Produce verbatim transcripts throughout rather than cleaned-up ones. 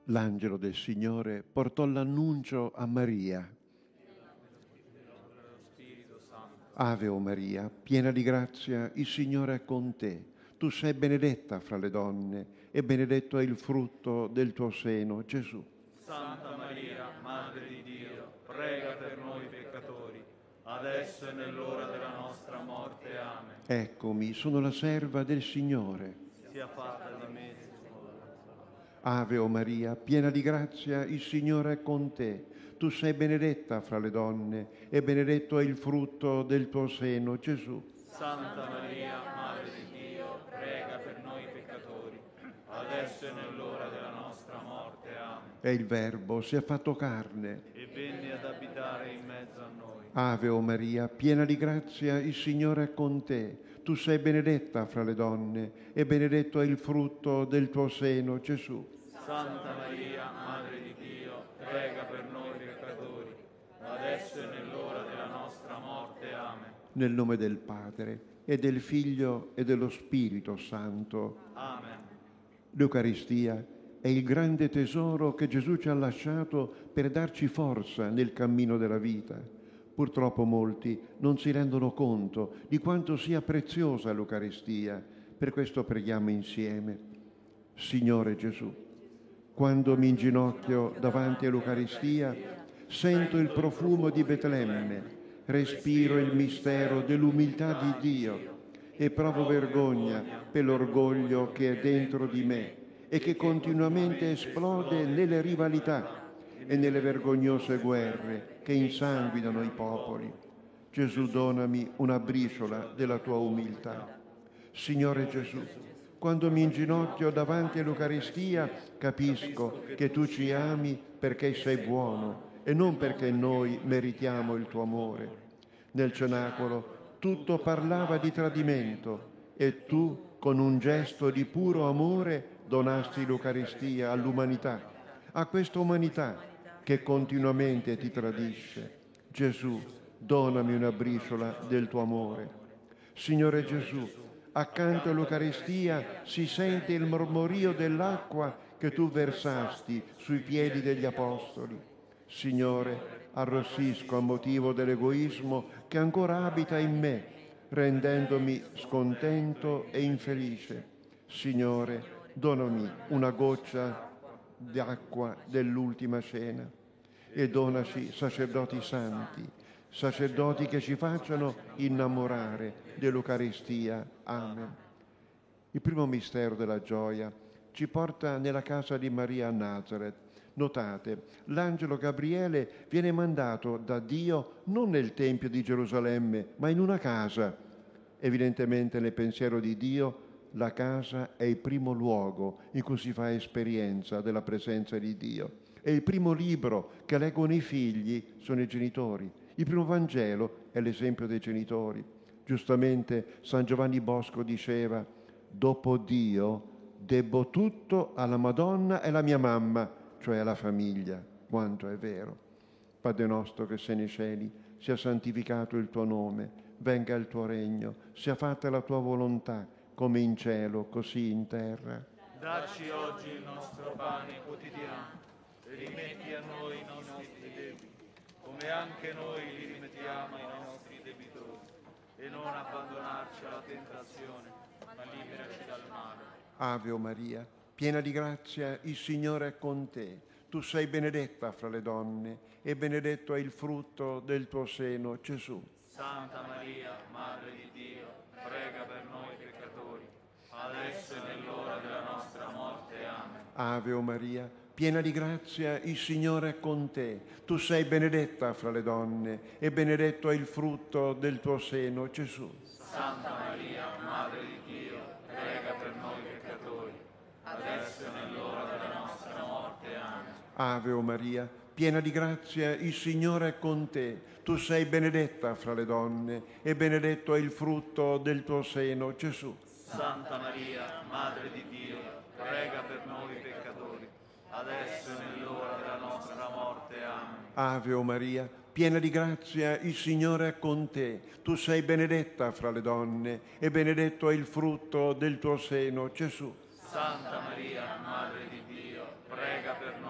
L'angelo del Signore portò l'annuncio a Maria. Ave o Maria, piena di grazia, il Signore è con te. Tu sei benedetta fra le donne e benedetto è il frutto del tuo seno, Gesù. Santa Maria, Madre di Dio, prega per noi peccatori, adesso e nell'ora della nostra morte. Amen. Eccomi, sono la serva del Signore. Sia fatta di me. Ave o Maria, piena di grazia, il Signore è con te. Tu sei benedetta fra le donne e benedetto è il frutto del tuo seno, Gesù. Santa Maria, Madre di Dio, prega per noi peccatori, adesso e nell'ora della nostra morte. Amen. E il Verbo si è fatto carne e venne ad abitare in mezzo a noi. Ave o Maria, piena di grazia, il Signore è con te. Tu sei benedetta fra le donne e benedetto è il frutto del tuo seno, Gesù. Santa Maria, Madre di Dio, prega per noi peccatori, adesso e nell'ora della nostra morte. Amen. Nel nome del Padre, e del Figlio, e dello Spirito Santo. Amen. L'Eucaristia è il grande tesoro che Gesù ci ha lasciato per darci forza nel cammino della vita. Purtroppo molti non si rendono conto di quanto sia preziosa l'Eucaristia. Per questo preghiamo insieme. Signore Gesù, quando mi inginocchio davanti all'Eucaristia, sento il profumo di Betlemme, respiro il mistero dell'umiltà di Dio e provo vergogna per l'orgoglio che è dentro di me e che continuamente esplode nelle rivalità e nelle vergognose guerre che insanguinano i popoli. Gesù, donami una briciola della tua umiltà. Signore Gesù, quando mi inginocchio davanti all'Eucaristia, capisco che tu ci ami perché sei buono e non perché noi meritiamo il tuo amore. Nel cenacolo tutto parlava di tradimento e tu, con un gesto di puro amore, donasti l'Eucaristia all'umanità, a questa umanità che continuamente ti tradisce. Gesù, donami una briciola del tuo amore. Signore Gesù, accanto all'Eucaristia si sente il mormorio dell'acqua che tu versasti sui piedi degli Apostoli. Signore, arrossisco a motivo dell'egoismo che ancora abita in me, rendendomi scontento e infelice. Signore, donami una goccia d'acqua dell'ultima cena e donaci sacerdoti santi, sacerdoti che ci facciano innamorare dell'Eucaristia. Amen. Il primo mistero della gioia ci porta nella casa di Maria a Nazareth. Notate, l'angelo Gabriele viene mandato da Dio non nel Tempio di Gerusalemme, ma in una casa. Evidentemente nel pensiero di Dio la casa è il primo luogo in cui si fa esperienza della presenza di Dio. E il primo libro che leggono i figli sono i genitori. Il primo Vangelo è l'esempio dei genitori. Giustamente San Giovanni Bosco diceva: dopo Dio debbo tutto alla Madonna e alla mia mamma, cioè alla famiglia. Quanto è vero. Padre nostro che sei nei cieli, sia santificato il tuo nome, venga il tuo regno, sia fatta la tua volontà, come in cielo, così in terra. Dacci oggi il nostro pane quotidiano, e rimetti a noi i nostri debiti, come anche noi li rimettiamo ai nostri debitori, e non abbandonarci alla tentazione, ma liberaci dal male. Ave o Maria, piena di grazia, il Signore è con te. Tu sei benedetta fra le donne, e benedetto è il frutto del tuo seno, Gesù. Santa Maria, Madre di Dio, prega per noi peccatori, adesso e nell'ora della nostra morte. Amen. Ave o Maria, piena di grazia, il Signore è con te. Tu sei benedetta fra le donne, e benedetto è il frutto del tuo seno, Gesù. Santa Maria, Madre di Dio, prega per noi peccatori, adesso e nell'ora della nostra morte. Amen. Ave o Maria, piena di grazia, il Signore è con te. Tu sei benedetta fra le donne, e benedetto è il frutto del tuo seno, Gesù. Santa Maria, Madre di Dio, prega per noi peccatori, adesso e nell'ora della nostra morte. Amen. Ave o Maria, piena di grazia, il Signore è con te. Tu sei benedetta fra le donne, e benedetto è il frutto del tuo seno, Gesù. Santa Maria, Madre di Dio, prega per noi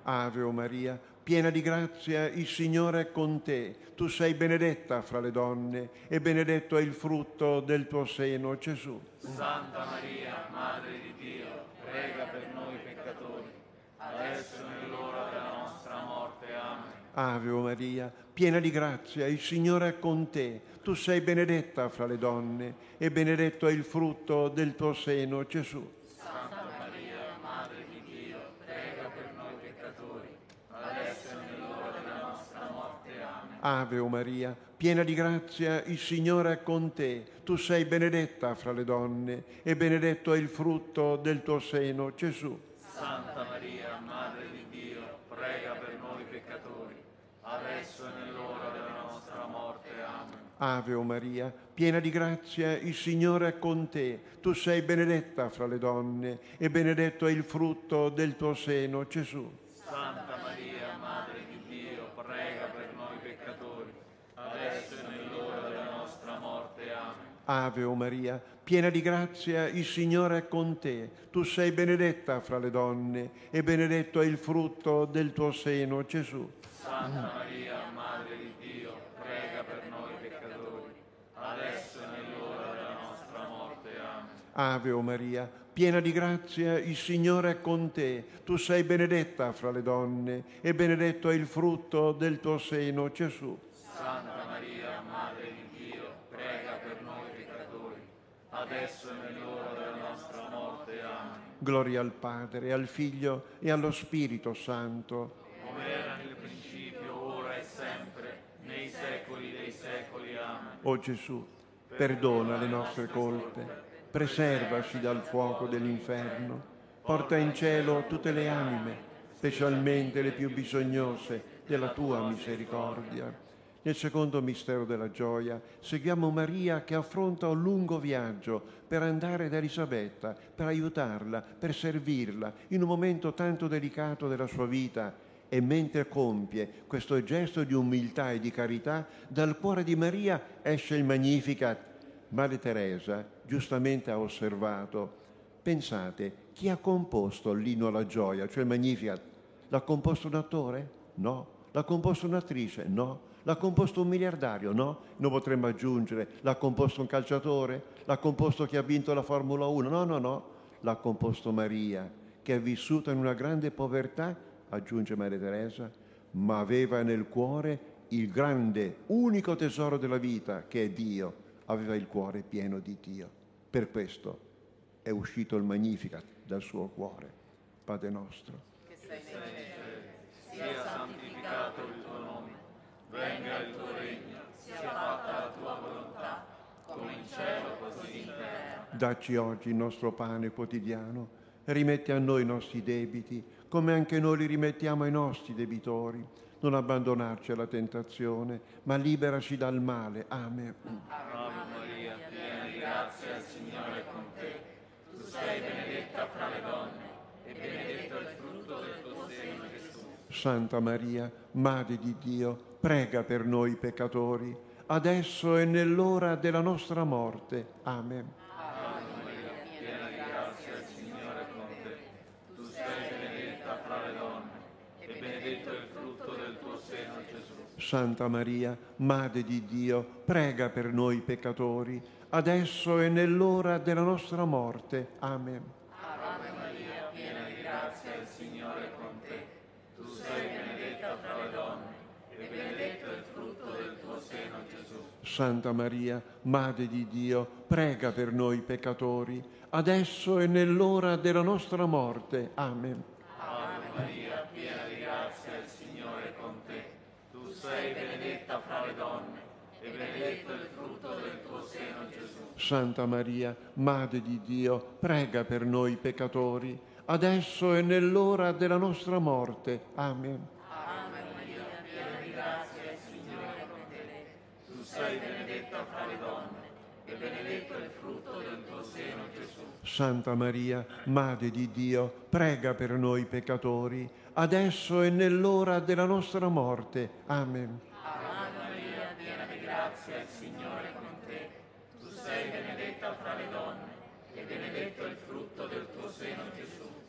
Ave o Maria, piena di grazia, il Signore è con te. Tu sei benedetta fra le donne e benedetto è il frutto del tuo seno, Gesù. Santa Maria, Madre di Dio, prega per noi peccatori, adesso e nell'ora della nostra morte. Amen. Ave o Maria, piena di grazia, il Signore è con te. Tu sei benedetta fra le donne e benedetto è il frutto del tuo seno, Gesù. Santa Maria, Madre di Dio, prega per noi peccatori, adesso e nell'ora della nostra morte. Amen. Ave o Maria, piena di grazia, il Signore è con te. Tu sei benedetta fra le donne e benedetto è il frutto del tuo seno, Gesù. Santa Maria, Madre di Dio, prega per noi peccatori, adesso e nell'ora della nostra morte. Amen. Ave o Maria, piena di grazia, il Signore è con te. Tu sei benedetta fra le donne e benedetto è il frutto del tuo seno, Gesù. Santa Maria, Madre di Dio, prega per noi peccatori, adesso e nell'ora della nostra morte. Amen. Ave o Maria, piena di grazia, il Signore è con te. Tu sei benedetta fra le donne e benedetto è il frutto del tuo seno, Gesù. Santa Maria, Madre di Dio, prega per noi peccatori, adesso e nell'ora della nostra morte. Amen. Ave o Maria, piena di grazia, il Signore è con te. Tu sei benedetta fra le donne e benedetto è il frutto del tuo seno, Gesù. Santa Maria, Madre di Dio, prega per noi peccatori, adesso e nell'ora della nostra morte. Amen. Gloria al Padre, al Figlio e allo Spirito Santo. Come era nel principio, ora e sempre, nei secoli dei secoli. Amen. O Gesù, perdona le nostre colpe, preservaci dal fuoco dell'inferno, porta in cielo tutte le anime, specialmente le più bisognose della tua misericordia. Nel secondo mistero della gioia seguiamo Maria che affronta un lungo viaggio per andare da Elisabetta, per aiutarla, per servirla in un momento tanto delicato della sua vita. E mentre compie questo gesto di umiltà e di carità, dal cuore di Maria esce il Magnificat. Madre Teresa giustamente ha osservato: pensate, chi ha composto l'inno alla gioia, cioè il Magnificat? L'ha composto un attore? No. L'ha composto un'attrice? No. L'ha composto un miliardario? No. Non potremmo aggiungere, l'ha composto un calciatore? L'ha composto chi ha vinto la Formula uno? No, no, no. L'ha composto Maria, che è vissuta in una grande povertà, aggiunge Maria Teresa, ma aveva nel cuore il grande, unico tesoro della vita, che è Dio. Aveva il cuore pieno di Dio. Per questo è uscito il Magnificat dal suo cuore. Padre nostro, Che sei nei cieli, sia santificato il tuo nome, venga il tuo regno, sia fatta la tua volontà, come in cielo così in terra. dacci oggi il nostro pane quotidiano, rimetti a noi i nostri debiti, come anche noi li rimettiamo ai nostri debitori. Non abbandonarci alla tentazione, ma liberaci dal male. Amen. Ave Maria, piena di grazia, il Signore è con te. Tu sei benedetta fra le donne, e benedetto è il frutto del tuo seno, Gesù. Santa Maria, Madre di Dio, prega per noi peccatori, adesso e nell'ora della nostra morte. Amen. Ave Maria, piena di grazia, il Signore è con te. Tu sei benedetta fra le donne, e benedetto è il frutto del tuo seno, Gesù. Santa Maria, Madre di Dio, prega per noi peccatori, adesso e nell'ora della nostra morte. Amen. Ave Maria, piena di grazia, il Signore è con te. Tu sei benedetta fra le donne, e benedetto è il frutto del tuo seno, Gesù. Santa Maria, Madre di Dio, prega per noi peccatori, adesso e nell'ora della nostra morte. Amen. Ave Maria, piena di grazia, il Signore è con te. Tu sei benedetta fra le donne, e benedetto è il frutto del tuo seno, Gesù. Santa Maria, Madre di Dio, prega per noi peccatori, adesso e nell'ora della nostra morte. Amen. Ave Maria, piena di grazia, il Signore è con te. Tu sei benedetta fra le donne, e benedetto è il frutto del tuo seno, Gesù. Santa Maria, Madre di Dio, prega per noi peccatori, adesso e nell'ora della nostra morte. Amen. Ave Maria, piena di grazia, il Signore è con te. Tu sei benedetta fra le donne, e benedetto è il frutto del tuo seno, Gesù.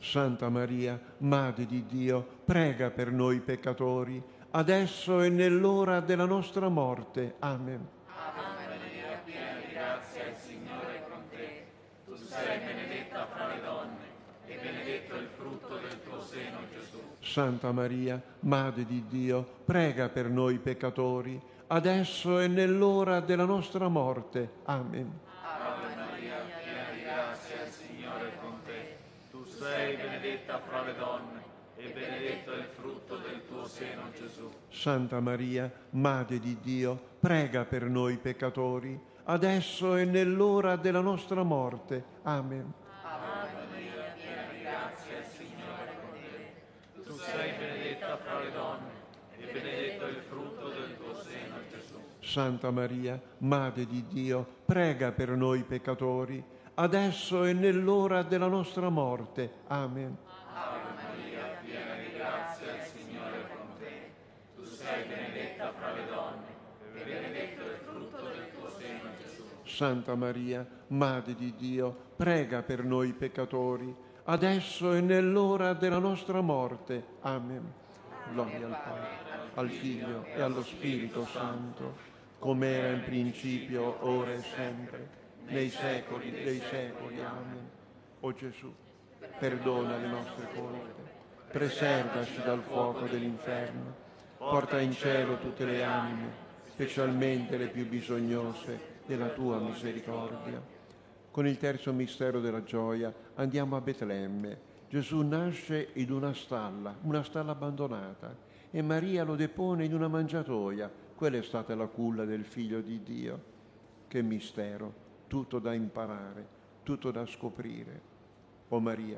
Santa Maria, Madre di Dio, prega per noi peccatori, adesso e nell'ora della nostra morte. Amen. Ave Maria, piena di grazia, il Signore è con te. Tu sei benedetta fra le donne, e benedetto il frutto del tuo seno, Gesù. Santa Maria, Madre di Dio, prega per noi peccatori, adesso e nell'ora della nostra morte. Amen. Ave Maria, piena di grazia, il Signore è con te. Tu sei benedetta fra le donne, e benedetto è il frutto del tuo seno, Gesù. Santa Maria, Madre di Dio, prega per noi peccatori, adesso e nell'ora della nostra morte. Amen. Ave Maria, piena di grazia, il Signore è con te. Tu sei benedetta fra le donne, e benedetto è il frutto del tuo seno, Gesù. Santa Maria, Madre di Dio, prega per noi peccatori, adesso e nell'ora della nostra morte. Amen. Ave Maria, piena di grazia, il Signore è con te. Tu sei benedetta fra le donne, e benedetto è il frutto del tuo seno, Gesù. Santa Maria, Madre di Dio, prega per noi peccatori, adesso e nell'ora della nostra morte. Amen. Gloria al Padre, al Figlio e allo Spirito Santo, come era in principio, ora e sempre, nei secoli dei secoli. Amen. O Gesù, perdona le nostre colpe, preservaci dal fuoco dell'inferno, porta in cielo tutte le anime, specialmente le più bisognose della tua misericordia. Con il terzo mistero della gioia andiamo a Betlemme. Gesù nasce in una stalla, una stalla abbandonata, e Maria lo depone in una mangiatoia. Quella è stata la culla del Figlio di Dio. Che mistero, tutto da imparare, tutto da scoprire. O Maria,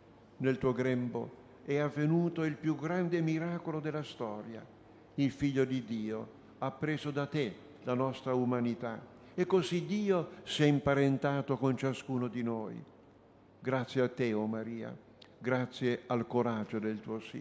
nel tuo grembo è avvenuto il più grande miracolo della storia. Il Figlio di Dio ha preso da te la nostra umanità, e così Dio si è imparentato con ciascuno di noi. Grazie a te, o Maria, grazie al coraggio del tuo sì.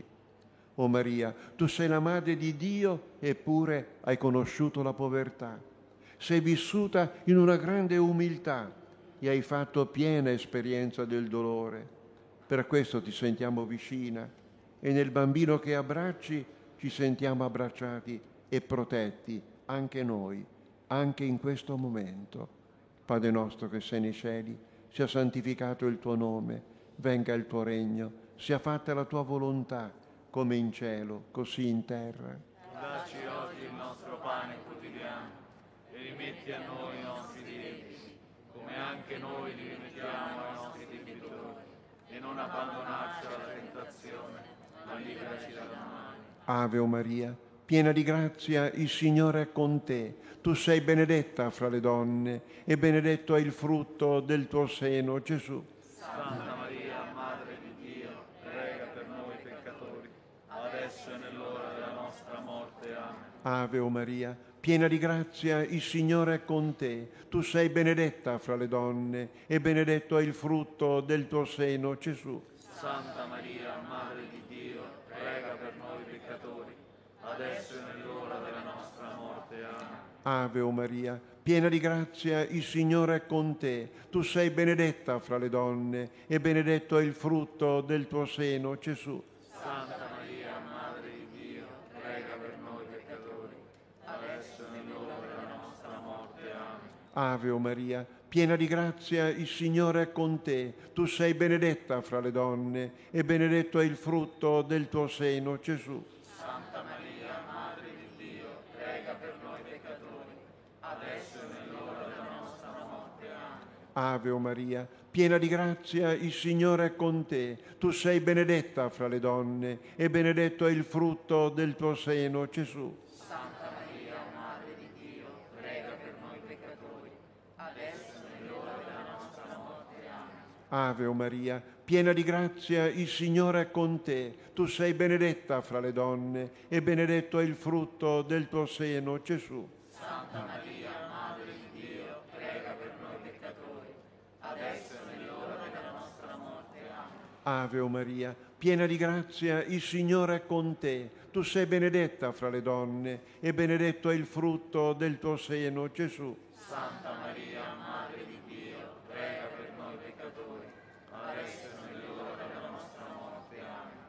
O Maria, tu sei la Madre di Dio, eppure hai conosciuto la povertà. Sei vissuta in una grande umiltà e hai fatto piena esperienza del dolore. Per questo ti sentiamo vicina, e nel bambino che abbracci ci sentiamo abbracciati e protetti anche noi, anche in questo momento. Padre nostro che sei nei cieli, sia santificato il tuo nome, venga il tuo regno, sia fatta la tua volontà, come in cielo, così in terra. Dacci oggi il nostro pane quotidiano, e rimetti a noi i nostri debiti, come anche noi li rimettiamo ai nostri debitori, e non abbandonarci alla tentazione, ma liberaci dal male. Ave o Maria, piena di grazia, il Signore è con te. Tu sei benedetta fra le donne, e benedetto è il frutto del tuo seno, Gesù. Santa Maria, Madre di Dio, prega per noi peccatori, adesso e nell'ora della nostra morte. Amen. Ave o Maria, piena di grazia, il Signore è con te. Tu sei benedetta fra le donne, e benedetto è il frutto del tuo seno, Gesù. Santa Maria, Madre di Dio, prega per noi peccatori, adesso e nell'ora della nostra morte. Amen. Ave o Maria, piena di grazia, il Signore è con te. Tu sei benedetta fra le donne, e benedetto è il frutto del tuo seno, Gesù. Santa Maria, Madre di Dio, prega per noi peccatori, adesso e nell'ora della nostra morte. Amen. Ave o Maria, piena di grazia, il Signore è con te. Tu sei benedetta fra le donne, e benedetto è il frutto del tuo seno, Gesù. Santa Maria, Madre di Dio, prega per noi peccatori, adesso e nell'ora della nostra morte. Amen. Ave o Maria, piena di grazia, il Signore è con te. Tu sei benedetta fra le donne, e benedetto è il frutto del tuo seno, Gesù. Santa Maria, Madre di Dio, prega per noi peccatori, adesso e nell'ora della nostra morte. Amen. Ave o Maria, piena di grazia, il Signore è con te. Tu sei benedetta fra le donne, e benedetto è il frutto del tuo seno, Gesù. Santa Maria, Madre di Dio, prega per noi peccatori, adesso e nell'ora della nostra morte. Amen. Ave o Maria, piena di grazia, il Signore è con te. Tu sei benedetta fra le donne, e benedetto è il frutto del tuo seno, Gesù. Santa Maria, Madre di Dio, prega per noi peccatori, adesso e nell'ora della nostra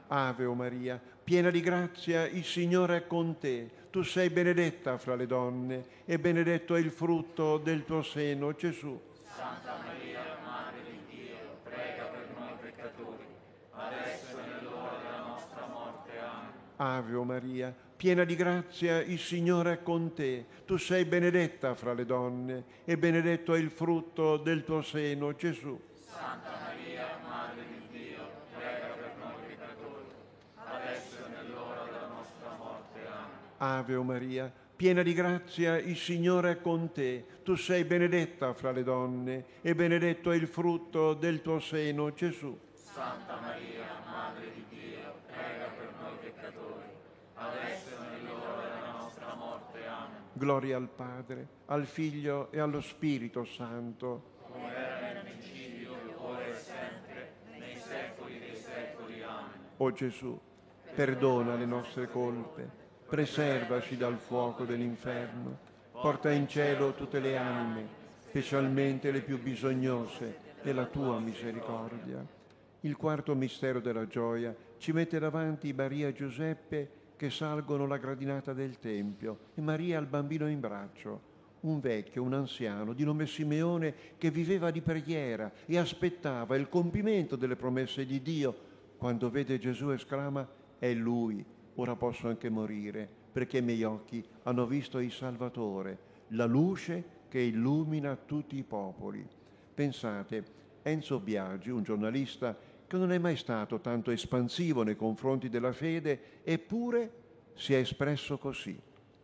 Ave o Maria, piena di grazia, il Signore è con te. Tu sei benedetta fra le donne e benedetto è il frutto del tuo seno, Gesù. Santa Maria, Madre di Dio, prega per noi peccatori, adesso e nell'ora della nostra morte. Amen. Ave o Maria, piena di grazia, il Signore è con te. Tu sei benedetta fra le donne e benedetto è il frutto del tuo seno, Gesù. Santa Maria, Madre di Dio, prega per noi peccatori, adesso e nell'ora della nostra morte. Amen. Ave o Maria, piena di grazia, il Signore è con te. Tu sei benedetta fra le donne e benedetto è il frutto del tuo seno, Gesù. Santa Maria, Madre di Dio, prega per noi peccatori, adesso e nell'ora della nostra morte. Amen. Gloria al Padre, al Figlio e allo Spirito Santo. Come era nel principio, ora e sempre, nei secoli dei secoli. Amen. O Gesù, perdona le nostre colpe, preservaci dal fuoco dell'inferno, porta in cielo tutte le anime, specialmente le più bisognose della tua misericordia. Il quarto mistero della gioia ci mette davanti Maria e Giuseppe che salgono la gradinata del Tempio e Maria ha il bambino in braccio, un vecchio, un anziano di nome Simeone che viveva di preghiera e aspettava il compimento delle promesse di Dio. Quando vede Gesù esclama: è Lui, ora posso anche morire, perché i miei occhi hanno visto il Salvatore, la luce che illumina tutti i popoli. Pensate, Enzo Biagi, un giornalista che non è mai stato tanto espansivo nei confronti della fede, eppure si è espresso così: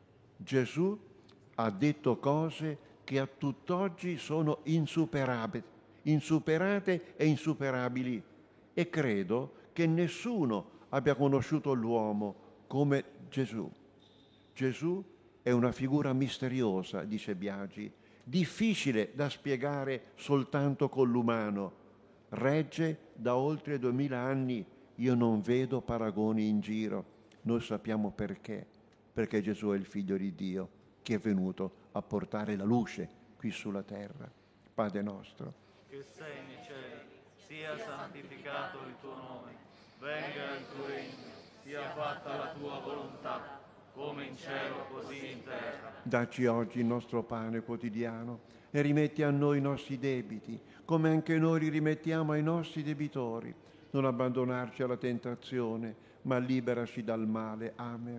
Gesù ha detto cose che a tutt'oggi sono insuperabili, insuperate e insuperabili, e credo che nessuno abbia conosciuto l'uomo come Gesù. Gesù è una figura misteriosa, dice Biagi, difficile da spiegare soltanto con l'umano. Regge da oltre duemila anni, io non vedo paragoni in giro. Noi sappiamo perché, perché Gesù è il Figlio di Dio, che è venuto a portare la luce qui sulla terra. Padre nostro, che sei nei cieli, sia santificato il tuo nome, venga il tuo regno, sia fatta la tua volontà, come in cielo così in terra. Dacci oggi il nostro pane quotidiano e rimetti a noi i nostri debiti, come anche noi li rimettiamo ai nostri debitori. Non abbandonarci alla tentazione, ma liberaci dal male. Amen.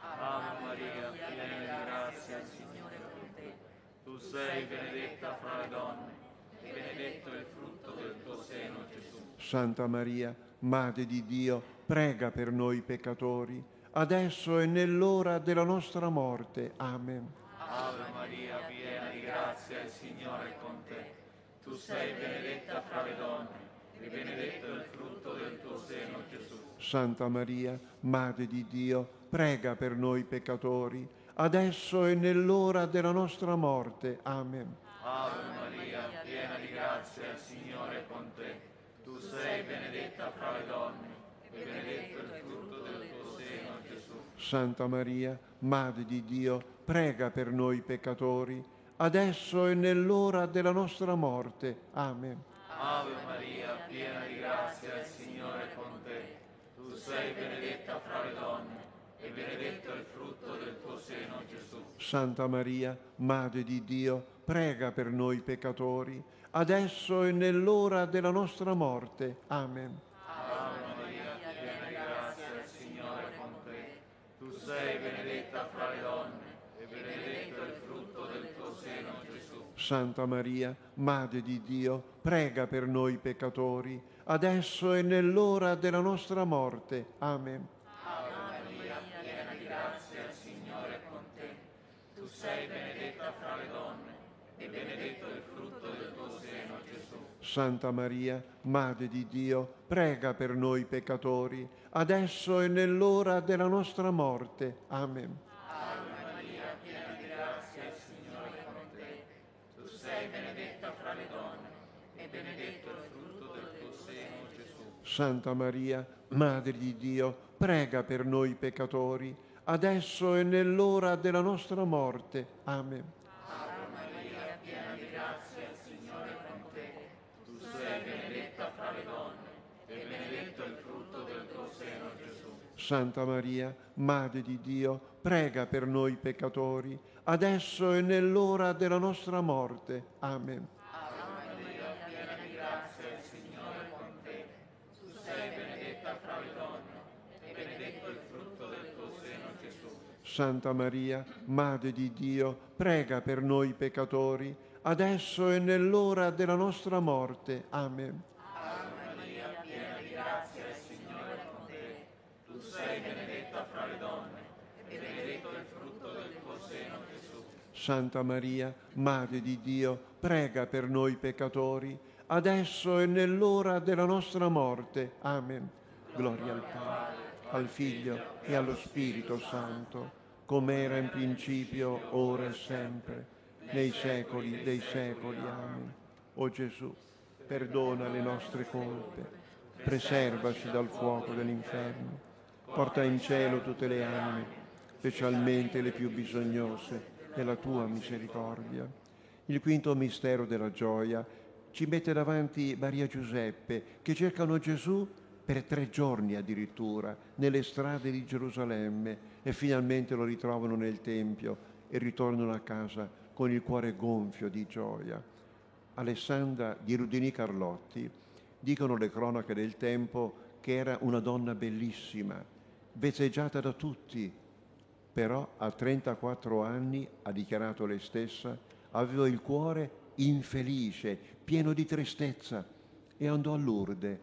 Ave Maria, piena di grazia, il Signore è con te. Tu sei benedetta fra le donne, e benedetto è il frutto del tuo seno, Gesù. Santa Maria, Madre di Dio, prega per noi peccatori, adesso e nell'ora della nostra morte. Amen. Ave Maria, piena di grazia, il Signore è con te. Tu sei benedetta fra le donne, e benedetto è il frutto del tuo seno, Gesù. Santa Maria, Madre di Dio, prega per noi peccatori, adesso e nell'ora della nostra morte. Amen. Ave Maria, piena di grazia, il Signore è con te. Tu sei benedetta fra le donne, e benedetto è il frutto del tuo seno, Gesù. Santa Maria, Madre di Dio, prega per noi peccatori, adesso e nell'ora della nostra morte. Amen. Ave Maria, piena di grazia, il Signore è con te. Tu sei benedetta fra le donne, e benedetto è il frutto del tuo seno, Gesù. Santa Maria, Madre di Dio, prega per noi peccatori, adesso e nell'ora della nostra morte. Amen. Ave Maria, piena di grazia, il Signore è con te. Tu sei benedetta fra le donne, e benedetto è il frutto del tuo seno, Gesù. Santa Maria, Madre di Dio, prega per noi peccatori, adesso e nell'ora della nostra morte. Amen. Ave Maria, piena di grazia, il Signore è con te. Tu sei benedetta fra le donne, e benedetto è il frutto del tuo seno, Gesù. Santa Maria, Madre di Dio, prega per noi peccatori, adesso e nell'ora della nostra morte. Amen. Ave Maria, piena di grazia, il Signore è con te. Tu sei benedetta fra le donne, e benedetto è il frutto del tuo seno, Gesù. Santa Maria, Madre di Dio, prega per noi peccatori, adesso e nell'ora della nostra morte. Amen. Ave Maria, piena di grazia, il Signore è con te. Tu sei benedetta fra le donne, e benedetto è il frutto del tuo seno, Gesù. Santa Maria, Madre di Dio, prega per noi peccatori, adesso e nell'ora della nostra morte. Amen. Ave Maria, piena di grazia, il Signore è con te. Tu sei benedetta fra le donne, e benedetto il frutto del tuo seno, Gesù. Santa Maria, Madre di Dio, prega per noi peccatori, adesso e nell'ora della nostra morte. Amen. Ave Maria, piena di grazia, il Signore è con te. Tu sei benedetta fra le donne, e benedetto il frutto del tuo seno, Gesù. Santa Maria, Madre di Dio, prega per noi peccatori, adesso e nell'ora della nostra morte. Amen. Gloria al Padre, al Figlio e allo Spirito Santo, come era in principio, ora e sempre, nei secoli dei secoli. Amen. O Gesù, perdona le nostre colpe, preservaci dal fuoco dell'inferno, porta in cielo tutte le anime, specialmente le più bisognose della tua misericordia. Il quinto mistero della gioia ci mette davanti Maria e Giuseppe che cercano Gesù per tre giorni addirittura nelle strade di Gerusalemme e finalmente lo ritrovano nel Tempio e ritornano a casa con il cuore gonfio di gioia. Alessandra di Rudini Carlotti, dicono le cronache del tempo, che era una donna bellissima, vezzeggiata da tutti, però a trentaquattro anni, ha dichiarato lei stessa, aveva il cuore infelice, pieno di tristezza, e andò a Lourdes.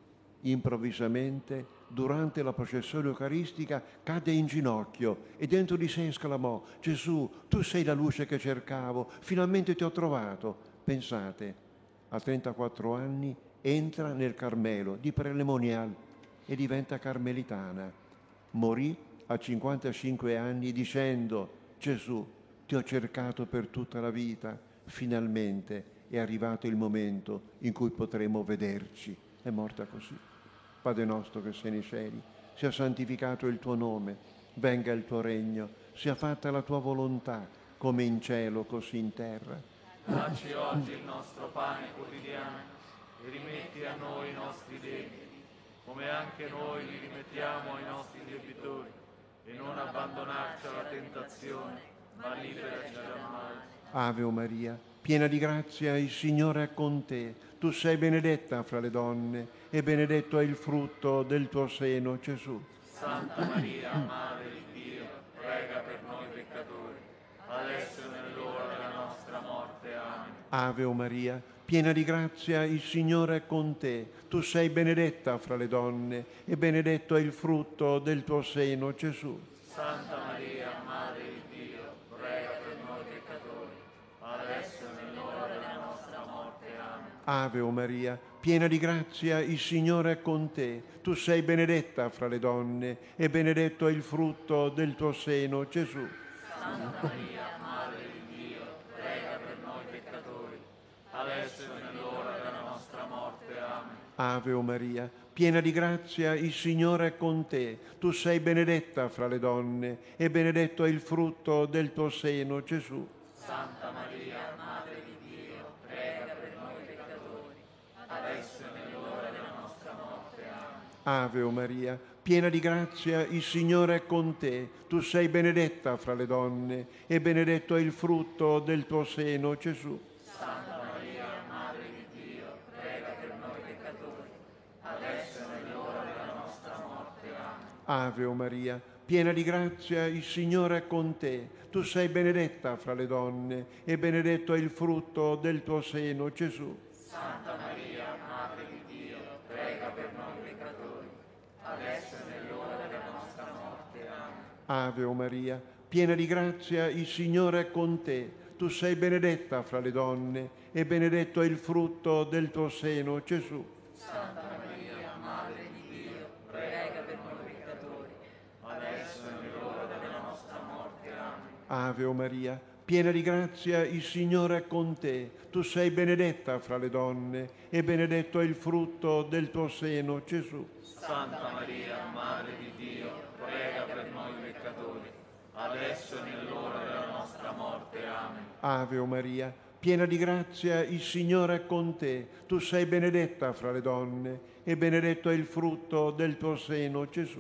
Improvvisamente, durante la processione eucaristica, cadde in ginocchio e dentro di sé esclamò: Gesù, tu sei la luce che cercavo, finalmente ti ho trovato. Pensate, a trentaquattro anni entra nel Carmelo di Prelemonial e diventa carmelitana. Morì a cinquantacinque anni dicendo: Gesù, ti ho cercato per tutta la vita, finalmente è arrivato il momento in cui potremo vederci. È morta così. Padre nostro che sei nei cieli, sia santificato il tuo nome, venga il tuo regno, sia fatta la tua volontà, come in cielo così in terra. Dacci oggi il nostro pane quotidiano e rimetti a noi i nostri debiti, come anche noi li rimettiamo ai nostri debitori, e non abbandonarci alla tentazione, ma liberaci dal male. Ave Maria, piena di grazia, il Signore è con te. Tu sei benedetta fra le donne e benedetto è il frutto del tuo seno, Gesù. Santa Maria, Madre di Dio, prega per noi peccatori, adesso e nell'ora della nostra morte. Amen. Ave Maria, piena di grazia, il Signore è con te. Tu sei benedetta fra le donne e benedetto è il frutto del tuo seno, Gesù. Santa Maria, Madre di Dio, prega per noi peccatori, adesso e nell'ora della nostra morte. Amen. Ave Maria, piena di grazia, il Signore è con te. Tu sei benedetta fra le donne e benedetto è il frutto del tuo seno, Gesù. Santa Maria, Madre di Dio, prega per noi peccatori, adesso e nell'ora della nostra morte. Amen. Ave Maria, piena di grazia, il Signore è con te. Tu sei benedetta fra le donne e benedetto è il frutto del tuo seno, Gesù. Santa Maria, Madre di Dio, prega per noi peccatori, adesso e nell'ora della nostra morte. Amen. Ave Maria, piena di grazia, il Signore è con te. Tu sei benedetta fra le donne e benedetto è il frutto del tuo seno, Gesù. Santa Maria, Madre di Dio, prega per noi peccatori, adesso e nell'ora della nostra morte. Amen. Ave Maria, piena di grazia, il Signore è con te. Tu sei benedetta fra le donne e benedetto è il frutto del tuo seno, Gesù. Santa Maria, Madre di Dio, prega per noi peccatori, adesso e nell'ora della nostra morte. Amen. Ave Maria, piena di grazia, il Signore è con te. Tu sei benedetta fra le donne e benedetto è il frutto del tuo seno, Gesù. Santa Maria, Madre di Dio, prega per noi peccatori, adesso e nell'ora della nostra morte. Amen. Ave Maria, piena di grazia, il Signore è con te. Tu sei benedetta fra le donne e benedetto è il frutto del tuo seno, Gesù. Santa Maria, Madre di Dio, prega per noi peccatori, adesso e nell'ora della nostra morte. Amen. Ave Maria, piena di grazia, il Signore è con te. Tu sei benedetta fra le donne e benedetto è il frutto del tuo seno, Gesù.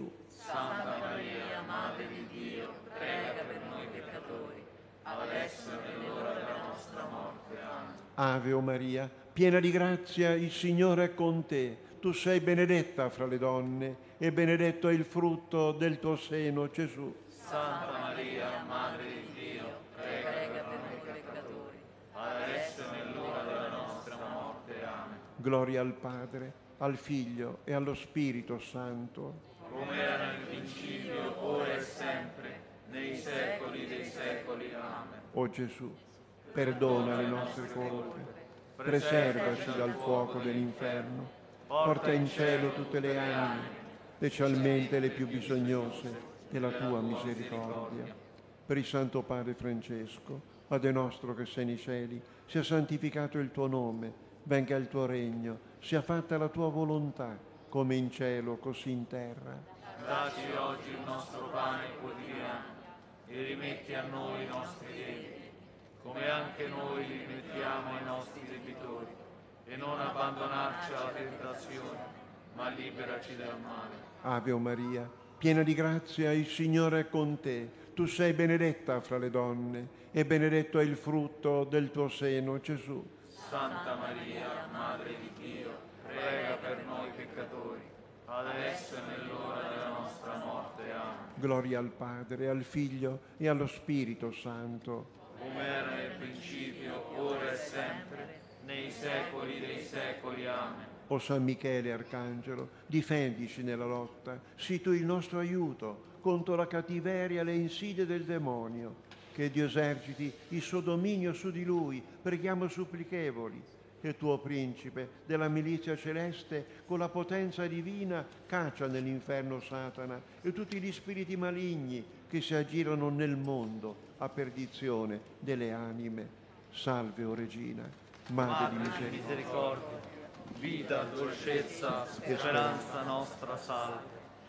Santa Maria, Madre di Dio, prega per noi peccatori, adesso e nell'ora della nostra morte. Amen. Ave o Maria, piena di grazia, il Signore è con te. Tu sei benedetta fra le donne e benedetto è il frutto del tuo seno, Gesù. Santa Maria, Madre di Dio, prega per noi peccatori, adesso e nell'ora della nostra morte. Amen. Gloria al Padre, al Figlio e allo Spirito Santo. Come era nel principio, ora e sempre, nei secoli dei secoli. Amen. O Gesù, perdona le nostre colpe, preservaci dal fuoco dell'inferno, porta in cielo tutte le anime, specialmente le più bisognose della tua misericordia. Per il Santo Padre Francesco, Padre nostro che sei nei cieli, sia santificato il tuo nome, venga il tuo regno, sia fatta la tua volontà, come in cielo, così in terra. Dacci oggi il nostro pane quotidiano e rimetti a noi i nostri debiti, come anche noi li rimettiamo ai nostri debitori, e non abbandonarci alla tentazione, ma liberaci dal male. Ave o Maria, piena di grazia, il Signore è con te. Tu sei benedetta fra le donne e benedetto è il frutto del tuo seno, Gesù. Santa Maria, Madre di Dio, prega per noi peccatori, adesso e nell'ora della nostra morte. Amen. Gloria al Padre, al Figlio e allo Spirito Santo. Come era nel principio, ora e sempre, nei secoli dei secoli. Amen. O San Michele Arcangelo, difendici nella lotta, sii tu il nostro aiuto contro la cattiveria e le insidie del demonio. Che Dio eserciti il suo dominio su di lui, preghiamo supplichevoli. Che il tuo principe della milizia celeste, con la potenza divina, caccia nell'inferno Satana e tutti gli spiriti maligni che si aggirano nel mondo a perdizione delle anime. Salve, o Regina, Madre di Madre di misericordia, vita, dolcezza, speranza nostra, salve.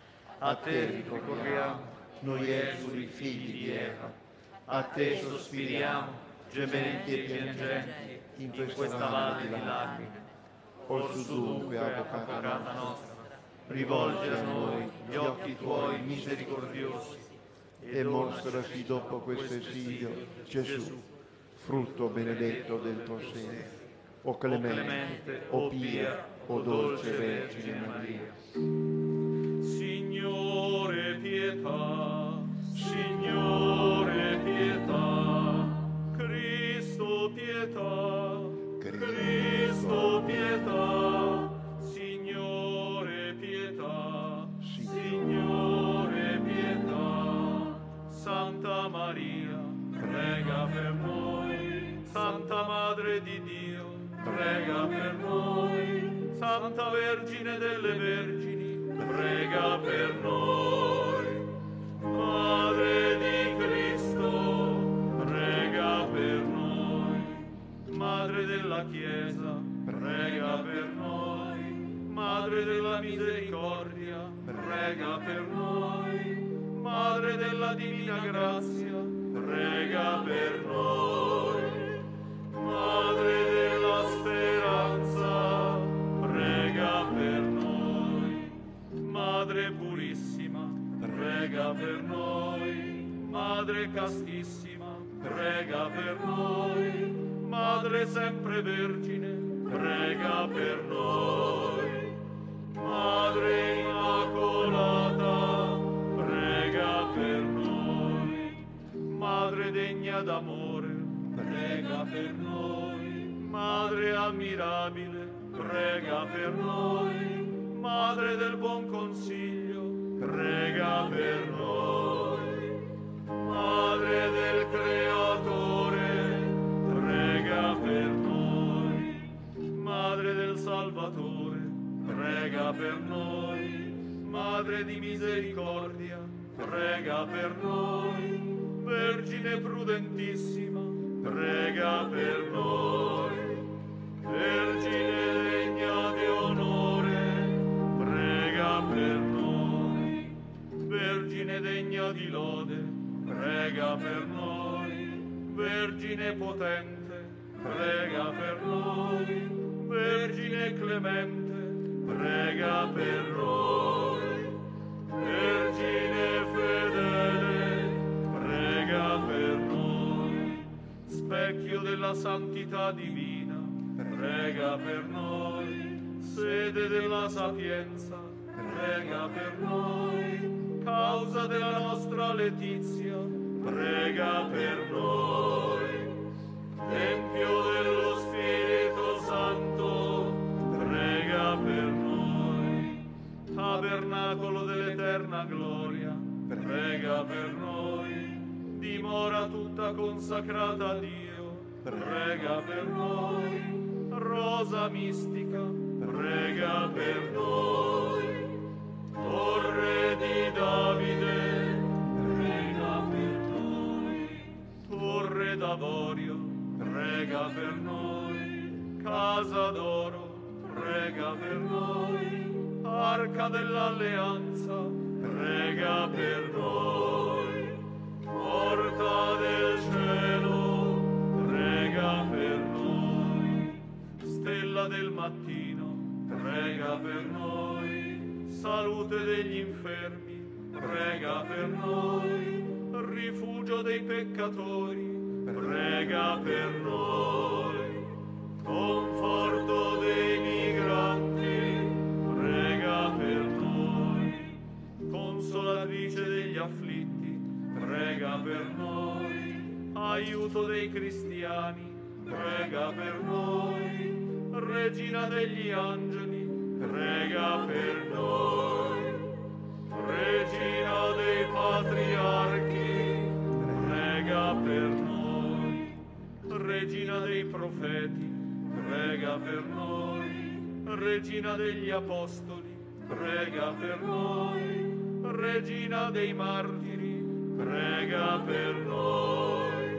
A te ricorriamo, noi esuli figli di Eva, a te sospiriamo, gementi e piangenti, in questa valle di lacrime. Orsù dunque, avvocata nostra, rivolgi a noi gli occhi tuoi misericordiosi e mostraci dopo questo esilio, Gesù, frutto benedetto del tuo seno. O clemente, o pia, o dolce Vergine Maria. Signore pietà, Signore pietà, Cristo pietà, Cristo pietà, Signore pietà, Signore pietà. Santa Maria, prega per noi. Santa Madre di Dio, prega per noi. Santa Vergine delle Vergini, prega per noi. Madre di Cristo, prega per noi. Madre della Chiesa, prega per noi. Madre della misericordia, prega per noi. Madre della divina grazia, prega per noi. Madre della speranza, prega per noi. Madre purissima, prega per noi. Madre castissima, prega per noi. Madre sempre Vergine, prega per noi. Madre Immacolata, prega per noi. Madre degna d'amore, prega per noi. Madre ammirabile, prega per noi. Madre del buon consiglio, prega per noi. Madre del Creatore, prega per noi. Madre del Salvatore, prega per noi. Madre di misericordia, prega per noi. Vergine prudentissima, prega per noi. Vergine degna di onore, prega per noi. Vergine degna di lode, prega per noi. Vergine potente, prega per noi. Vergine clemente, prega per noi. Vergine della santità divina, prega per noi. Sede della sapienza, prega per noi. Causa della nostra letizia, prega per noi. Tempio dello Spirito Santo, prega per noi. Tabernacolo dell'eterna gloria, prega per noi. Dimora tutta consacrata a Dio, prega per noi. Rosa mistica, prega per noi. Torre di Davide, prega per noi. Torre d'avorio, prega per noi. Casa d'oro, prega per noi. Arca dell'alleanza, prega per noi. Porta del cielo, prega per noi. Stella del mattino, prega per noi. Salute degli infermi, prega per noi. Rifugio dei peccatori, prega per noi. Conforto dei migranti, prega per noi. Consolatrice degli afflitti, prega per noi. Aiuto dei cristiani, prega per noi. Regina degli angeli, prega per noi. Regina dei patriarchi, prega per noi. Regina dei profeti, prega per noi. Regina degli apostoli, prega per noi. Regina dei martiri, prega per noi.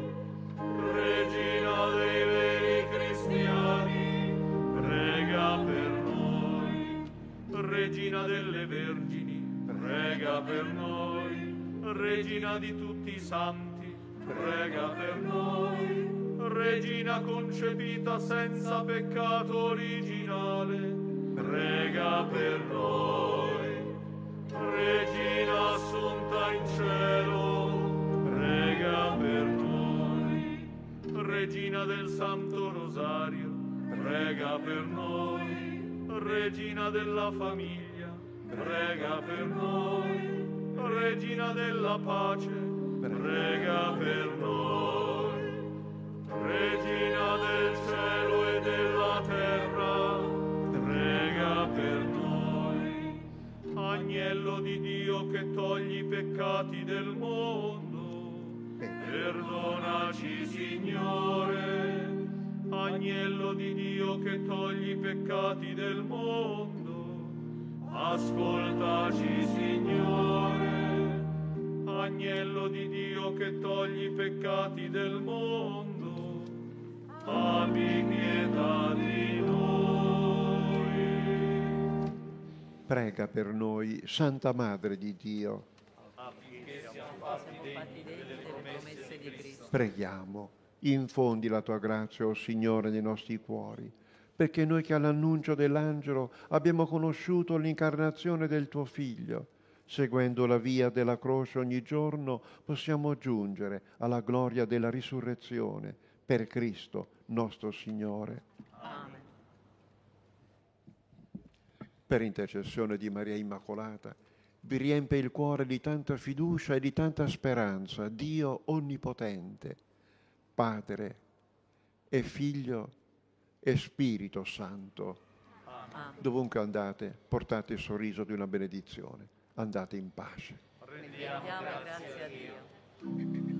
Regina dei veri cristiani, prega per noi. Regina delle vergini, prega per noi. Regina di tutti i santi, prega per noi. Regina concepita senza peccato originale, prega per noi. Regina assunta in cielo, prega per noi. Regina del Santo Rosario, prega per noi. Regina della famiglia, prega per noi. Regina della pace, prega per noi. Regina del cielo e della terra, prega per noi. Agnello di Dio che togli i peccati del mondo, perdonaci Signore. Agnello di Dio che togli i peccati del mondo, ascoltaci Signore. Agnello di Dio che togli i peccati del mondo, abbi pietà di noi. Prega per noi, Santa Madre di Dio. Affinché siamo fatti degni delle promesse di Cristo. Preghiamo, infondi la tua grazia, o Signore, nei nostri cuori, perché noi che all'annuncio dell'angelo abbiamo conosciuto l'incarnazione del tuo Figlio, seguendo la via della croce ogni giorno, possiamo giungere alla gloria della risurrezione per Cristo nostro Signore. Amen. Per intercessione di Maria Immacolata, vi riempie il cuore di tanta fiducia e di tanta speranza Dio Onnipotente, Padre e Figlio e Spirito Santo. Amen. Dovunque andate, portate il sorriso di una benedizione. Andate in pace. Rendiamo Rendiamo grazie a grazie a Dio. Dio.